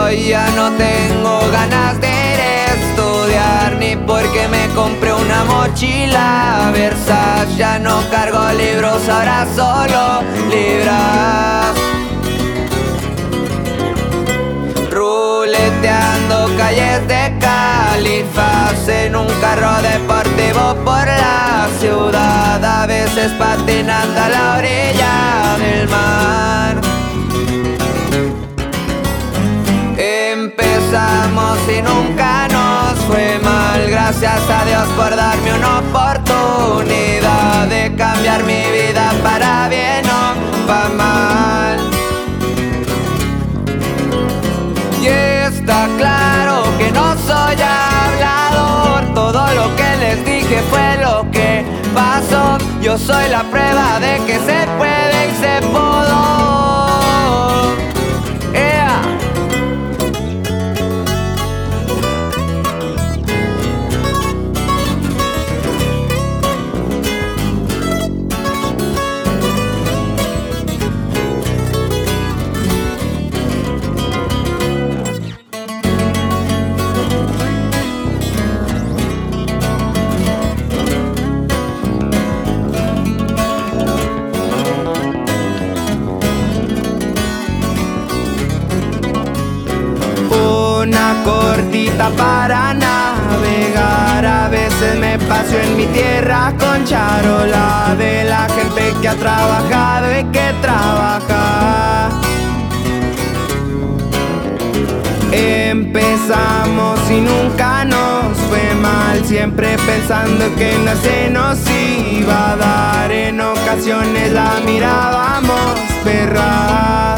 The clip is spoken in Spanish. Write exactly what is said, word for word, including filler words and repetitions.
Hoy ya no tengo ganas de ir a estudiar, ni porque me compré una mochila Versace. Ya no cargo libros, ahora solo libras. Ruleteando calles de Califas en un carro deportivo por la ciudad, a veces patinando a la orilla del mar. Empezamos y nunca nos fue mal, gracias a Dios por darme una oportunidad de cambiar mi vida para bien o para mal. Y está claro que no soy hablador, todo lo que les dije fue lo que pasó. Yo soy la prueba de que se puede y se pudo. Yeah. Una cortita para navegar, a veces me paso en mi tierra con charola de la gente que ha trabajado y que trabaja. Empezamos y nunca nos fue mal, siempre pensando que no se nos iba a dar. En ocasiones la mirábamos perra.